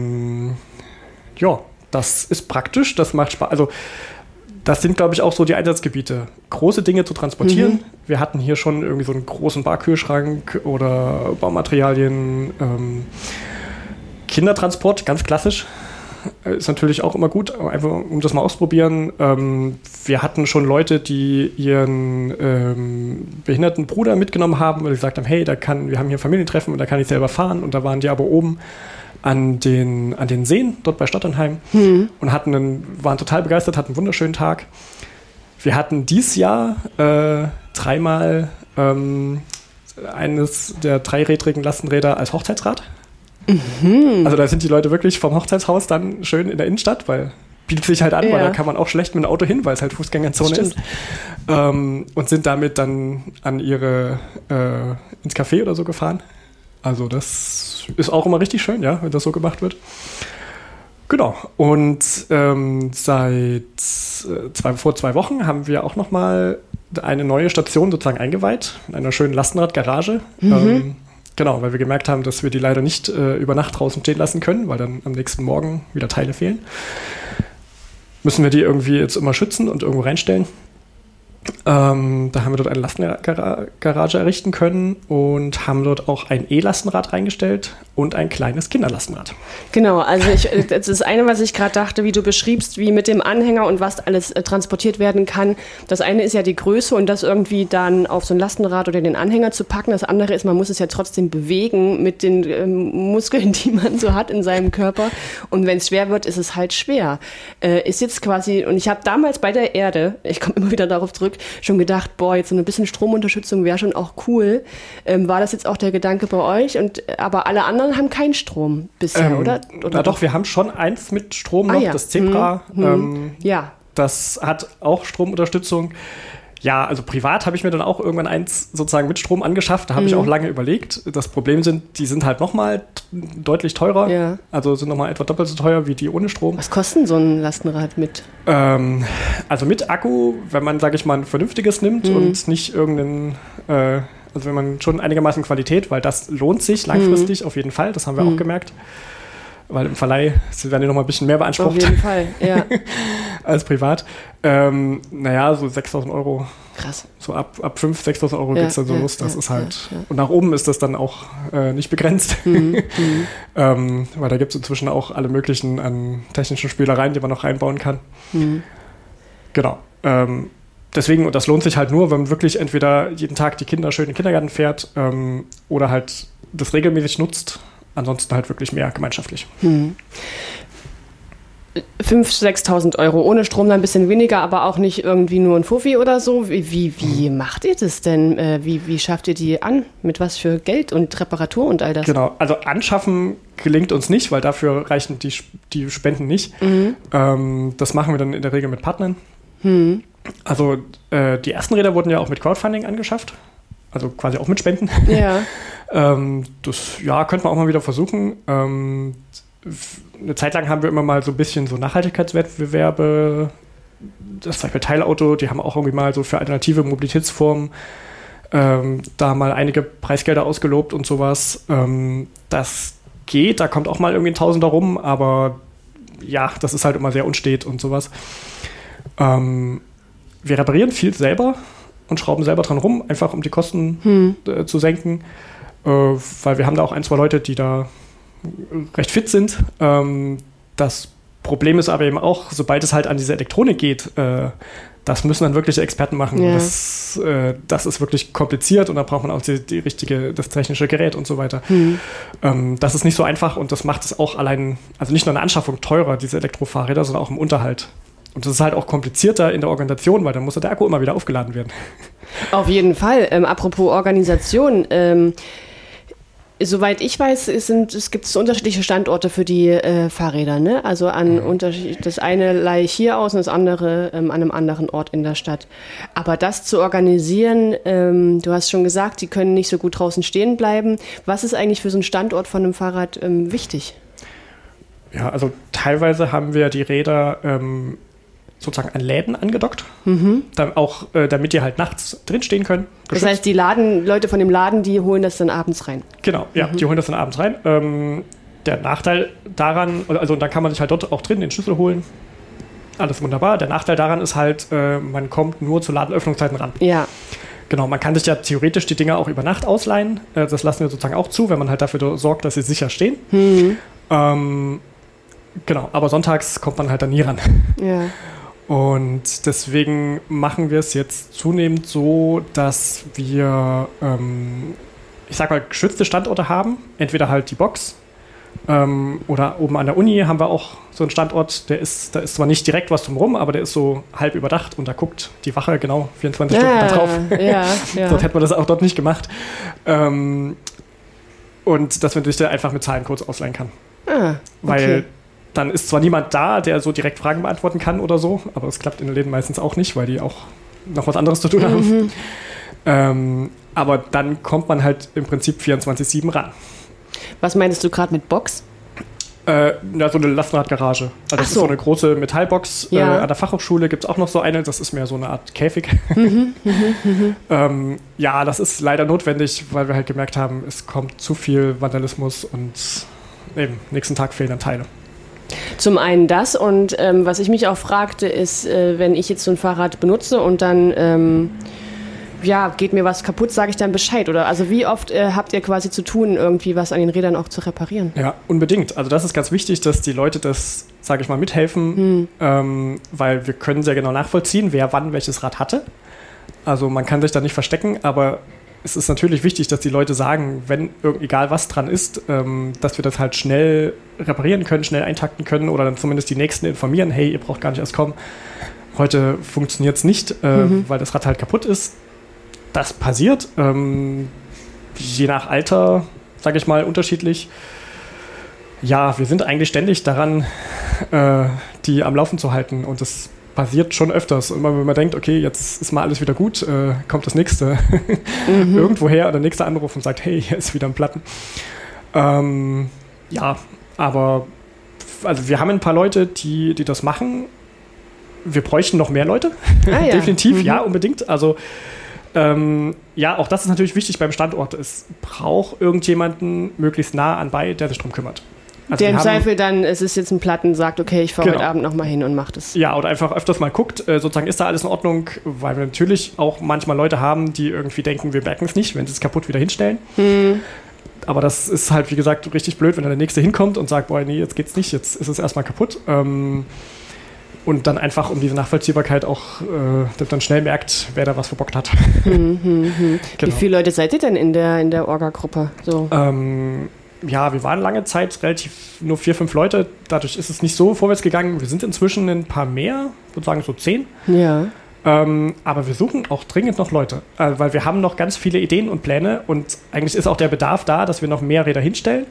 das ist praktisch, das macht Spaß. Also das sind, glaube ich, auch so die Einsatzgebiete. Große Dinge zu transportieren. Wir hatten hier schon irgendwie so einen großen Barkühlschrank oder Baumaterialien. Kindertransport, ganz klassisch. Ist natürlich auch immer gut, einfach um das mal ausprobieren. Wir hatten schon Leute, die ihren behinderten Bruder mitgenommen haben, weil sie gesagt haben, hey, wir haben hier Familientreffen und da kann ich selber fahren. Und da waren die aber oben an den Seen, dort bei Stotternheim und waren total begeistert, hatten einen wunderschönen Tag. Wir hatten dieses Jahr 3-mal eines der 3-rädrigen Lastenräder als Hochzeitsrad. Also da sind die Leute wirklich vom Hochzeitshaus dann schön in der Innenstadt, weil bietet sich halt an, weil da kann man auch schlecht mit dem Auto hin, weil es halt Fußgängerzone ist. Und sind damit dann an ins Café oder so gefahren. Also das ist auch immer richtig schön, ja, wenn das so gemacht wird. Genau. Und vor 2 Wochen haben wir auch nochmal eine neue Station sozusagen eingeweiht, in einer schönen Lastenradgarage. Genau, weil wir gemerkt haben, dass wir die leider nicht über Nacht draußen stehen lassen können, weil dann am nächsten Morgen wieder Teile fehlen. Müssen wir die irgendwie jetzt immer schützen und irgendwo reinstellen. Da haben wir dort eine Lastenradgarage errichten können und haben dort auch ein E-Lastenrad reingestellt und ein kleines Kinderlastenrad. Genau, also das ist eine, was ich gerade dachte, wie du beschriebst, wie mit dem Anhänger und was alles transportiert werden kann. Das eine ist ja die Größe und das irgendwie dann auf so ein Lastenrad oder den Anhänger zu packen. Das andere ist, man muss es ja trotzdem bewegen mit den Muskeln, die man so hat in seinem Körper. Und wenn es schwer wird, ist es halt schwer. Ist jetzt quasi, und ich habe damals bei der Erde, ich komme immer wieder darauf zurück, schon gedacht, boah, jetzt so ein bisschen Stromunterstützung wäre schon auch cool. War das jetzt auch der Gedanke bei euch? Aber alle anderen haben keinen Strom bisher, oder? Na doch, wir haben schon eins mit Strom noch, das Zebra. Ja. Das hat auch Stromunterstützung. Ja, also privat habe ich mir dann auch irgendwann eins sozusagen mit Strom angeschafft. Da habe ich auch lange überlegt. Das Problem die sind halt nochmal deutlich teurer. Ja. Also sind nochmal etwa doppelt so teuer wie die ohne Strom. Was kostet so ein Lastenrad mit? Also mit Akku, wenn man, sage ich mal, ein vernünftiges nimmt und nicht irgendeinen, also wenn man schon einigermaßen Qualität, weil das lohnt sich langfristig auf jeden Fall. Das haben wir auch gemerkt. Weil im Verleih werden die noch mal ein bisschen mehr beansprucht. Auf jeden Fall, ja. als privat. Naja, so 6.000 Euro. Krass. So ab 5.000, 6.000 Euro geht es dann so los. Das ist halt. Ja. Und nach oben ist das dann auch nicht begrenzt. Weil da gibt es inzwischen auch alle möglichen an technischen Spielereien, die man noch reinbauen kann. Genau. Deswegen, und das lohnt sich halt nur, wenn man wirklich entweder jeden Tag die Kinder schön in den Kindergarten fährt oder halt das regelmäßig nutzt. Ansonsten halt wirklich mehr gemeinschaftlich. 5.000, 6.000 Euro. Ohne Strom dann ein bisschen weniger, aber auch nicht irgendwie nur ein Fuffi oder so. Wie macht ihr das denn? Wie schafft ihr die an? Mit was für Geld und Reparatur und all das? Genau, also anschaffen gelingt uns nicht, weil dafür reichen die Spenden nicht. Das machen wir dann in der Regel mit Partnern. Also die ersten Räder wurden ja auch mit Crowdfunding angeschafft. Also quasi auch mit Spenden. Ja. Das könnte man auch mal wieder versuchen. Eine Zeit lang haben wir immer mal so ein bisschen so Nachhaltigkeitswettbewerbe. Das Beispiel Teilauto, die haben auch irgendwie mal so für alternative Mobilitätsformen da mal einige Preisgelder ausgelobt und sowas. Das geht, da kommt auch mal irgendwie ein Tausender rum, aber ja, das ist halt immer sehr unstet und sowas. Wir reparieren viel selber und schrauben selber dran rum, einfach um die Kosten zu senken, weil wir haben da auch 1, 2 Leute, die da recht fit sind. Das Problem ist aber eben auch, sobald es halt an diese Elektronik geht, das müssen dann wirkliche Experten machen. Ja. Das ist wirklich kompliziert und da braucht man auch das technische Gerät und so weiter. Das ist nicht so einfach und das macht es auch allein, also nicht nur in der Anschaffung teurer, diese Elektrofahrräder, sondern auch im Unterhalt. Und das ist halt auch komplizierter in der Organisation, weil dann muss der Akku immer wieder aufgeladen werden. Auf jeden Fall. Apropos Organisation, soweit ich weiß, es gibt unterschiedliche Standorte für die Fahrräder, ne? Also das eine leihe ich hier aus und das andere an einem anderen Ort in der Stadt. Aber das zu organisieren, du hast schon gesagt, die können nicht so gut draußen stehen bleiben. Was ist eigentlich für so einen Standort von einem Fahrrad wichtig? Ja, also teilweise haben wir die Räder sozusagen an Läden angedockt, damit die halt nachts drinstehen können. Geschützt. Das heißt, die Leute von dem Laden, die holen das dann abends rein? Genau, ja, die holen das dann abends rein. Der Nachteil daran, also da kann man sich halt dort auch drin den Schlüssel holen. Alles wunderbar. Der Nachteil daran ist halt, man kommt nur zu Ladenöffnungszeiten ran. Ja. Genau, man kann sich ja theoretisch die Dinger auch über Nacht ausleihen. Das lassen wir sozusagen auch zu, wenn man halt dafür sorgt, dass sie sicher stehen. Genau, aber sonntags kommt man halt dann nie ran. Ja. Und deswegen machen wir es jetzt zunehmend so, dass wir, ich sag mal, geschützte Standorte haben. Entweder halt die Box oder oben an der Uni haben wir auch so einen Standort, da ist zwar nicht direkt was drumherum, aber der ist so halb überdacht und da guckt die Wache genau 24 Stunden da drauf. Ja. Sonst hätte man das auch dort nicht gemacht. und dass man sich da einfach mit Zahlencodes ausleihen kann. Okay. Weil dann ist zwar niemand da, der so direkt Fragen beantworten kann oder so, aber das klappt in den Läden meistens auch nicht, weil die auch noch was anderes zu tun haben. Aber dann kommt man halt im Prinzip 24/7 ran. Was meinst du gerade mit Box? So eine Lastenradgarage. Also das ist so eine große Metallbox. Ja. An der Fachhochschule gibt es auch noch so eine. Das ist mehr so eine Art Käfig. Ja, das ist leider notwendig, weil wir halt gemerkt haben, es kommt zu viel Vandalismus und eben nächsten Tag fehlen dann Teile. Zum einen das und was ich mich auch fragte, ist, wenn ich jetzt so ein Fahrrad benutze und dann geht mir was kaputt, sage ich dann Bescheid, oder? Also wie oft habt ihr quasi zu tun, irgendwie was an den Rädern auch zu reparieren? Ja, unbedingt. Also das ist ganz wichtig, dass die Leute das, sage ich mal, mithelfen, weil wir können sehr genau nachvollziehen, wer wann welches Rad hatte. Also man kann sich da nicht verstecken, aber es ist natürlich wichtig, dass die Leute sagen, wenn egal was dran ist, dass wir das halt schnell reparieren können, schnell eintakten können oder dann zumindest die Nächsten informieren, hey, ihr braucht gar nicht erst kommen. Heute funktioniert es nicht, weil das Rad halt kaputt ist. Das passiert, je nach Alter, sage ich mal, unterschiedlich. Ja, wir sind eigentlich ständig daran, die am Laufen zu halten und das passiert schon öfters. Immer wenn man denkt, okay, jetzt ist mal alles wieder gut, kommt das nächste irgendwoher oder der nächste Anruf und sagt, hey, hier ist wieder ein Platten. Aber also wir haben ein paar Leute, die das machen. Wir bräuchten noch mehr Leute. Definitiv, ja, unbedingt. Also auch das ist natürlich wichtig beim Standort. Es braucht irgendjemanden möglichst nah anbei, der sich drum kümmert. Also der im Zweifel dann, es ist jetzt ein Platten, sagt, okay, ich fahre heute Abend nochmal hin und mache das. Ja, oder einfach öfters mal guckt, sozusagen ist da alles in Ordnung, weil wir natürlich auch manchmal Leute haben, die irgendwie denken, wir merken es nicht, wenn sie es kaputt wieder hinstellen. Aber das ist halt, wie gesagt, richtig blöd, wenn dann der Nächste hinkommt und sagt, boah, nee, jetzt geht's nicht, jetzt ist es erstmal kaputt. Und dann einfach um diese Nachvollziehbarkeit auch dann schnell merkt, wer da was verbockt hat. Genau. Wie viele Leute seid ihr denn in der Orga-Gruppe? So? Wir waren lange Zeit relativ nur 4, 5 Leute. Dadurch ist es nicht so vorwärts gegangen. Wir sind inzwischen ein paar mehr, sozusagen so 10. Ja. Aber wir suchen auch dringend noch Leute, weil wir haben noch ganz viele Ideen und Pläne und eigentlich ist auch der Bedarf da, dass wir noch mehr Räder hinstellen.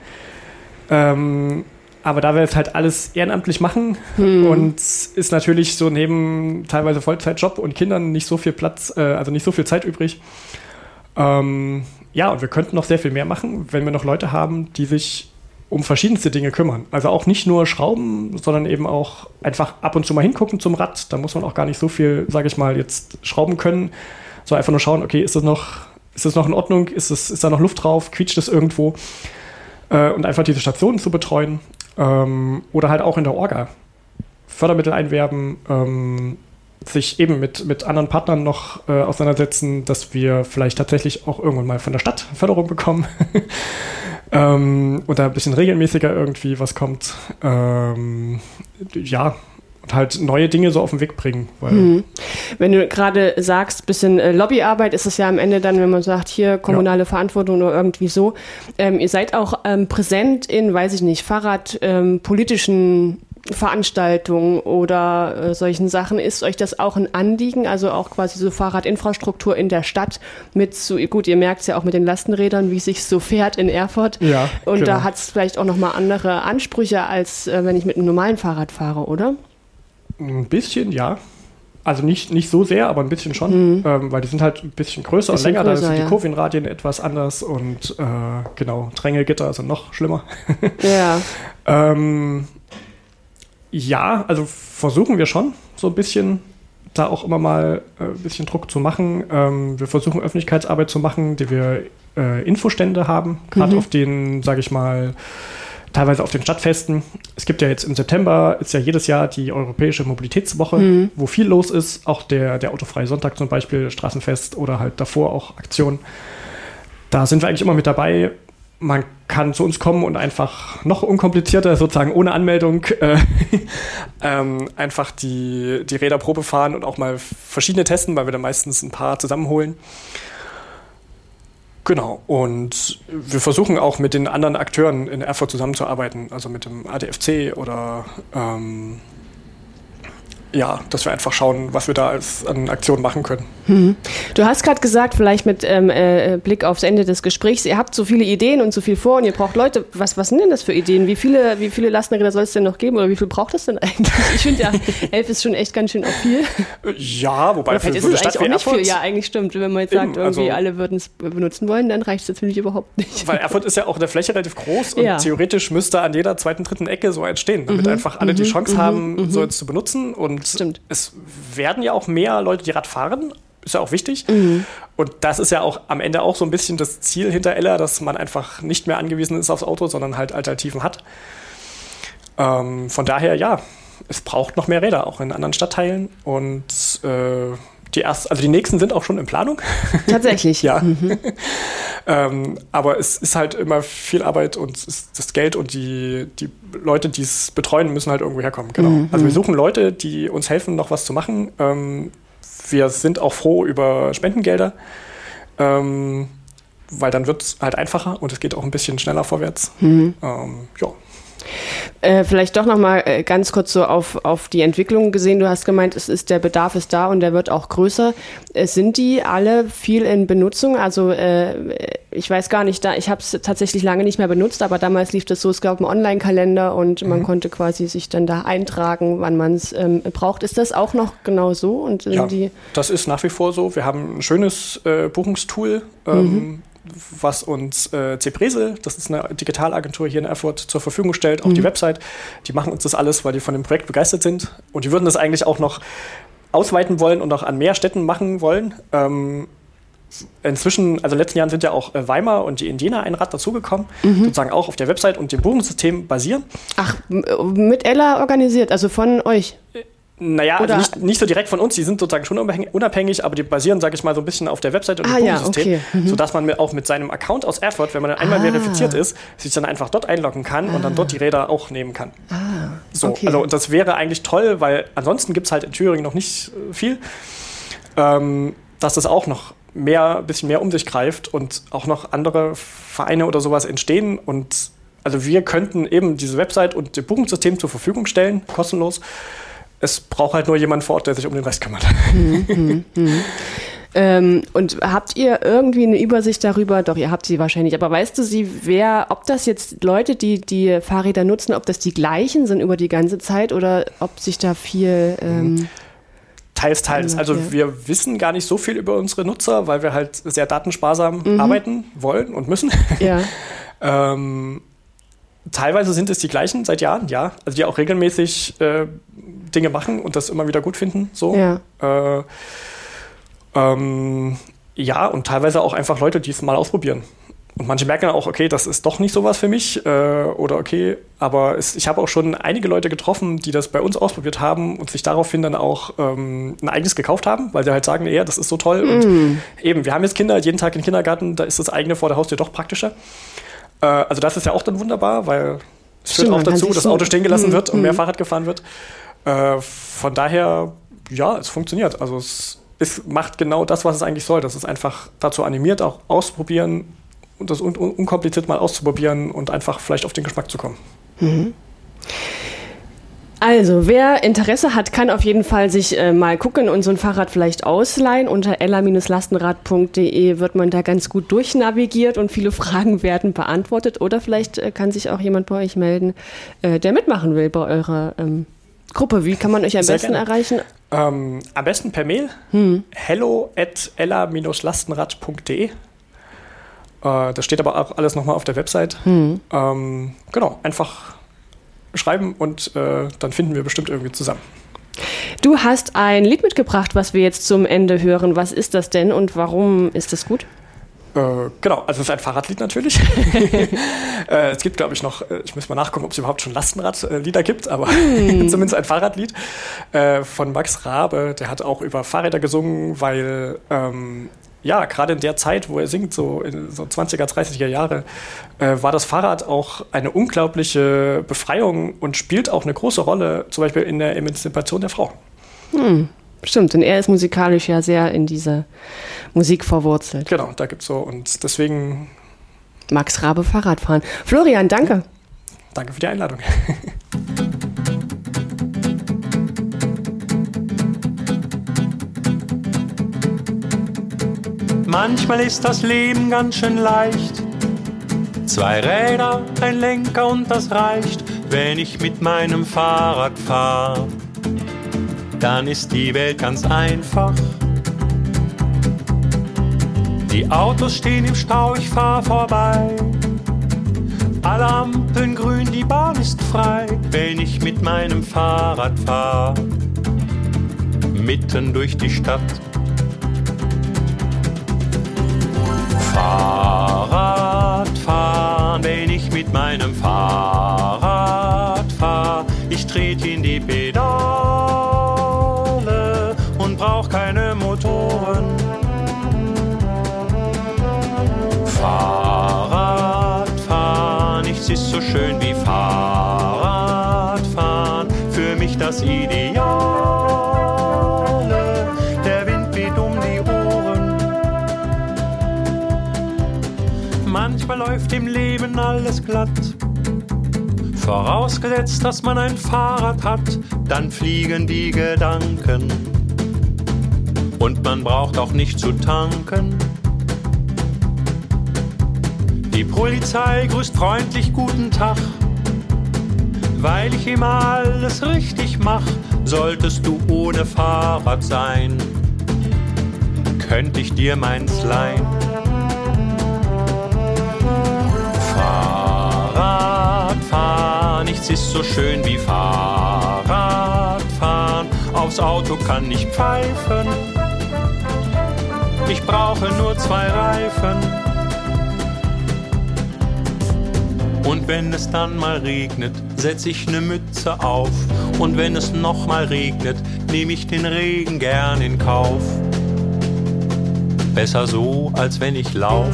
Aber da wir jetzt halt alles ehrenamtlich machen und ist natürlich so neben teilweise Vollzeitjob und Kindern nicht so viel Platz, also nicht so viel Zeit übrig. Und wir könnten noch sehr viel mehr machen, wenn wir noch Leute haben, die sich um verschiedenste Dinge kümmern. Also auch nicht nur Schrauben, sondern eben auch einfach ab und zu mal hingucken zum Rad. Da muss man auch gar nicht so viel, sage ich mal, jetzt schrauben können. So einfach nur schauen, okay, ist das noch in Ordnung? Ist da noch Luft drauf? Quietscht das irgendwo? Und einfach diese Stationen zu betreuen. Oder halt auch in der Orga. Fördermittel einwerben, sich eben mit anderen Partnern noch auseinandersetzen, dass wir vielleicht tatsächlich auch irgendwann mal von der Stadt Förderung bekommen. Oder ein bisschen regelmäßiger irgendwie was kommt. Und halt neue Dinge so auf den Weg bringen. Weil Wenn du gerade sagst, bisschen Lobbyarbeit, ist es ja am Ende dann, wenn man sagt, hier kommunale Verantwortung oder irgendwie so. Ihr seid auch präsent in, weiß ich nicht, fahrradpolitischen Veranstaltungen oder solchen Sachen. Ist euch das auch ein Anliegen, also auch quasi so Fahrradinfrastruktur in der Stadt mit so, gut, ihr merkt es ja auch mit den Lastenrädern, wie es sich so fährt in Erfurt. Ja, und da hat es vielleicht auch nochmal andere Ansprüche, als wenn ich mit einem normalen Fahrrad fahre, oder? Ein bisschen, ja. Also nicht so sehr, aber ein bisschen schon, weil die sind halt ein bisschen größer und länger, da sind die Kurvenradien etwas anders und Drängelgitter sind noch schlimmer. Ja. Also versuchen wir schon so ein bisschen, da auch immer mal ein bisschen Druck zu machen. Wir versuchen Öffentlichkeitsarbeit zu machen, die wir Infostände haben, gerade auf den, sage ich mal, teilweise auf den Stadtfesten. Es gibt ja jetzt im September, ist ja jedes Jahr die Europäische Mobilitätswoche, wo viel los ist. Auch der Autofreie Sonntag zum Beispiel, Straßenfest oder halt davor auch Aktionen. Da sind wir eigentlich immer mit dabei. Man kann zu uns kommen und einfach noch unkomplizierter, sozusagen ohne Anmeldung, einfach die Räder Probe fahren und auch mal verschiedene testen, weil wir dann meistens ein paar zusammenholen. Genau, und wir versuchen auch mit den anderen Akteuren in Erfurt zusammenzuarbeiten, also mit dem ADFC oder ja, dass wir einfach schauen, was wir da an Aktionen machen können. Du hast gerade gesagt, vielleicht mit Blick aufs Ende des Gesprächs, ihr habt so viele Ideen und so viel vor und ihr braucht Leute. Was sind denn das für Ideen? Wie viele Lastenräder soll es denn noch geben oder wie viel braucht es denn eigentlich? Ich finde ja, 11 ist schon echt ganz schön auch viel. Ja, wobei für eine Stadt wie Erfurt... Ja, eigentlich stimmt. Wenn man jetzt sagt, irgendwie alle würden es benutzen wollen, dann reicht es natürlich überhaupt nicht. Weil Erfurt ist ja auch in der Fläche relativ groß und theoretisch müsste an jeder zweiten, dritten Ecke so entstehen, damit einfach alle die Chance haben, so etwas zu benutzen. Und es werden ja auch mehr Leute, die Rad fahren. Ist ja auch wichtig. Und das ist ja auch am Ende auch so ein bisschen das Ziel hinter Ella, dass man einfach nicht mehr angewiesen ist aufs Auto, sondern halt Alternativen hat. Von daher, ja, es braucht noch mehr Räder, auch in anderen Stadtteilen. Und die nächsten sind auch schon in Planung. Tatsächlich? Ja. Aber es ist halt immer viel Arbeit und das Geld und die Leute, die es betreuen, müssen halt irgendwo herkommen. Genau. Also wir suchen Leute, die uns helfen, noch was zu machen. Wir sind auch froh über Spendengelder, weil dann wird es halt einfacher und es geht auch ein bisschen schneller vorwärts. Ja. Vielleicht doch noch mal ganz kurz so auf die Entwicklung gesehen. Du hast gemeint, der Bedarf ist da und der wird auch größer. Sind die alle viel in Benutzung? Also ich weiß gar nicht, ich habe es tatsächlich lange nicht mehr benutzt, aber damals lief das so, es gab einen Online-Kalender und man konnte quasi sich dann da eintragen, wann man es braucht. Ist das auch noch genau so? Und ja, das ist nach wie vor so. Wir haben ein schönes Buchungstool, was uns Cepresel, das ist eine Digitalagentur hier in Erfurt, zur Verfügung stellt, auch die Website. Die machen uns das alles, weil die von dem Projekt begeistert sind. Und die würden das eigentlich auch noch ausweiten wollen und auch an mehr Städten machen wollen. Inzwischen, also in den letzten Jahren sind ja auch Weimar und die in Jena ein Rad dazugekommen, sozusagen auch auf der Website und dem Buchungssystem basieren. Ach, mit Ella organisiert, also von euch? Naja, also nicht so direkt von uns, die sind sozusagen schon unabhängig, aber die basieren, sage ich mal, so ein bisschen auf der Website und dem Buchungssystem, sodass man auch mit seinem Account aus Erfurt, wenn man dann einmal verifiziert ist, sich dann einfach dort einloggen kann und dann dort die Räder auch nehmen kann. Also das wäre eigentlich toll, weil ansonsten gibt es halt in Thüringen noch nicht viel, dass das auch noch ein bisschen mehr um sich greift und auch noch andere Vereine oder sowas entstehen und also wir könnten eben diese Website und das Buchungssystem zur Verfügung stellen, kostenlos. Es braucht halt nur jemand vor Ort, der sich um den Rest kümmert. Und habt ihr irgendwie eine Übersicht darüber? Doch, ihr habt sie wahrscheinlich. Aber weißt du ob das jetzt Leute, die Fahrräder nutzen, ob das die gleichen sind über die ganze Zeit oder ob sich da viel... Teils. Also wir wissen gar nicht so viel über unsere Nutzer, weil wir halt sehr datensparsam arbeiten wollen und müssen. Ja. Teilweise sind es die gleichen seit Jahren, ja. Also die auch regelmäßig Dinge machen und das immer wieder gut finden. So. Ja. Ja, und teilweise auch einfach Leute, die es mal ausprobieren. Und manche merken auch, okay, das ist doch nicht sowas für mich oder okay, aber ich habe auch schon einige Leute getroffen, die das bei uns ausprobiert haben und sich daraufhin dann auch ein eigenes gekauft haben, weil sie halt sagen, ja, das ist so toll. Und eben, wir haben jetzt Kinder, jeden Tag in den Kindergarten, da ist das eigene vor der Haustür doch praktischer. Also das ist ja auch dann wunderbar, weil es führt auch dazu, dass das Auto stehen gelassen wird und mehr Fahrrad gefahren wird. Von daher, ja, es funktioniert. Also es macht genau das, was es eigentlich soll. Das ist einfach dazu animiert, auch auszuprobieren und das unkompliziert mal auszuprobieren und einfach vielleicht auf den Geschmack zu kommen. Also, wer Interesse hat, kann auf jeden Fall sich mal gucken und so ein Fahrrad vielleicht ausleihen. Unter ella-lastenrad.de wird man da ganz gut durchnavigiert und viele Fragen werden beantwortet. Oder vielleicht kann sich auch jemand bei euch melden, der mitmachen will bei eurer Gruppe. Wie kann man euch am besten erreichen? Am besten per Mail. hello@ella-lastenrad.de. Das steht aber auch alles nochmal auf der Website. Genau, einfach schreiben und dann finden wir bestimmt irgendwie zusammen. Du hast ein Lied mitgebracht, was wir jetzt zum Ende hören. Was ist das denn und warum ist das gut? Genau, also es ist ein Fahrradlied natürlich. Es gibt, glaube ich, noch, ich muss mal nachgucken, ob es überhaupt schon Lastenradlieder gibt, aber zumindest ein Fahrradlied von Max Rabe. Der hat auch über Fahrräder gesungen, weil ja, gerade in der Zeit, wo er singt, so in so 20er, 30er Jahre, war das Fahrrad auch eine unglaubliche Befreiung und spielt auch eine große Rolle, zum Beispiel in der Emanzipation der Frau. Stimmt, und er ist musikalisch ja sehr in diese Musik verwurzelt. Genau, da gibt's so und deswegen... Max Rabe Fahrradfahren. Florian, danke. Danke für die Einladung. Manchmal ist das Leben ganz schön leicht. 2 Räder, ein Lenker und das reicht. Wenn ich mit meinem Fahrrad fahr, dann ist die Welt ganz einfach. Die Autos stehen im Stau, ich fahr vorbei. Alle Ampeln grün, die Bahn ist frei. Wenn ich mit meinem Fahrrad fahr, mitten durch die Stadt. Fahrradfahren, wenn ich mit meinem Fahrrad fahr. Ich trete in die Pedale und brauch keine Motoren. Fahrradfahren, nichts ist so schön wie Fahrradfahren. Für mich das Ideale, der Wind weht um die Ohren. Manchmal läuft im Leben alles glatt. Vorausgesetzt, dass man ein Fahrrad hat, dann fliegen die Gedanken. Und man braucht auch nicht zu tanken. Die Polizei grüßt freundlich guten Tag, weil ich immer alles richtig mach. Solltest du ohne Fahrrad sein, könnte ich dir meins leihen. Fahrradfahren, nichts ist so schön wie Fahrradfahren. Aufs Auto kann ich pfeifen, ich brauche nur 2 Reifen. Und wenn es dann mal regnet, setz ich ne Mütze auf. Und wenn es noch mal regnet, nehm ich den Regen gern in Kauf. Besser so, als wenn ich lauf.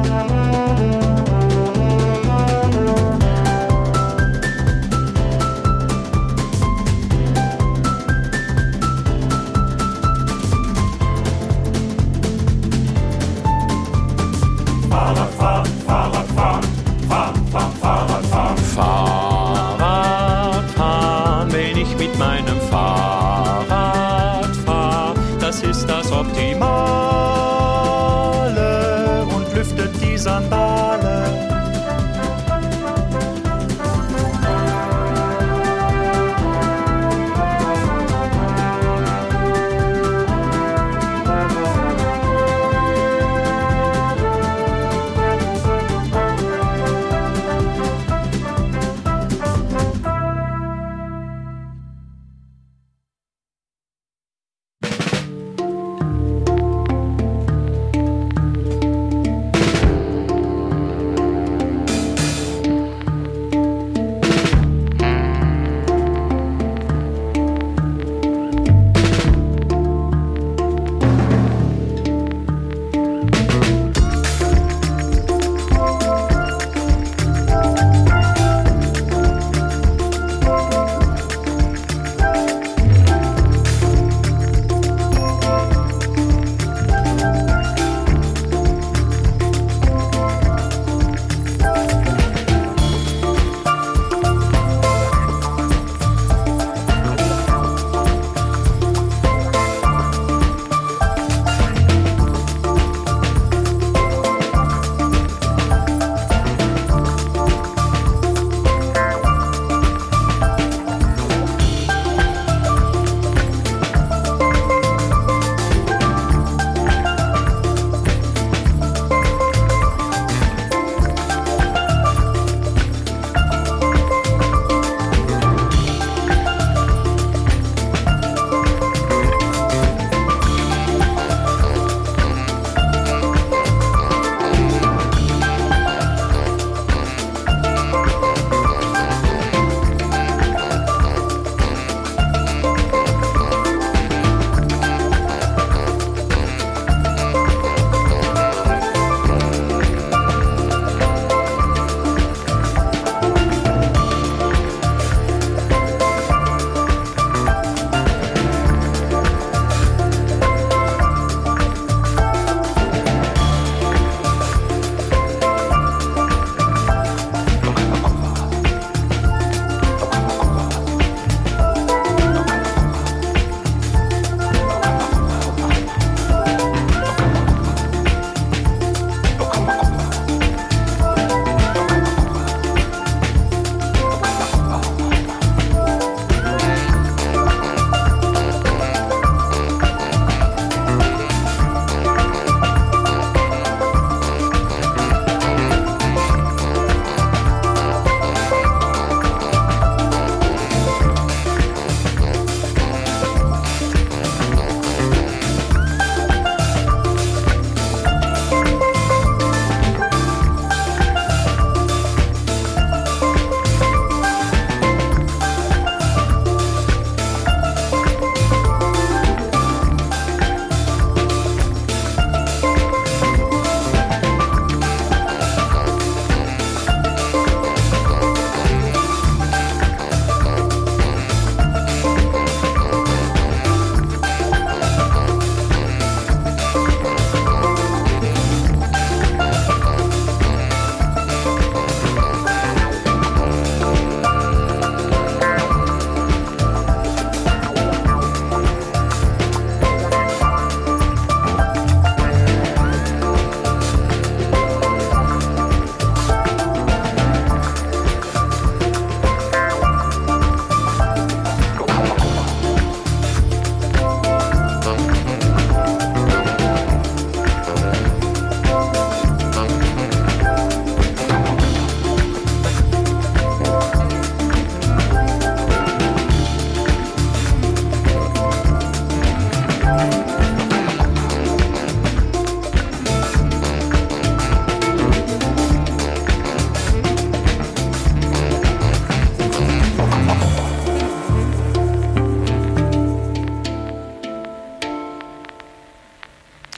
Fahrradfahren, wenn ich mit meinem Fahrrad fahr, das ist das Optimale und lüftet die Sandale.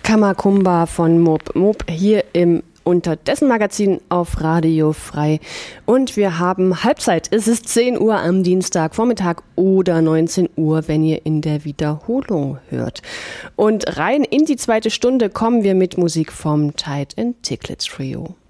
Kamakumba von Mob Mob hier im Unterdessen Magazin auf Radio Frei. Und wir haben Halbzeit. Es ist 10 Uhr am Dienstagvormittag oder 19 Uhr, wenn ihr in der Wiederholung hört. Und rein in die zweite Stunde kommen wir mit Musik vom Tight & Ticklitz Trio.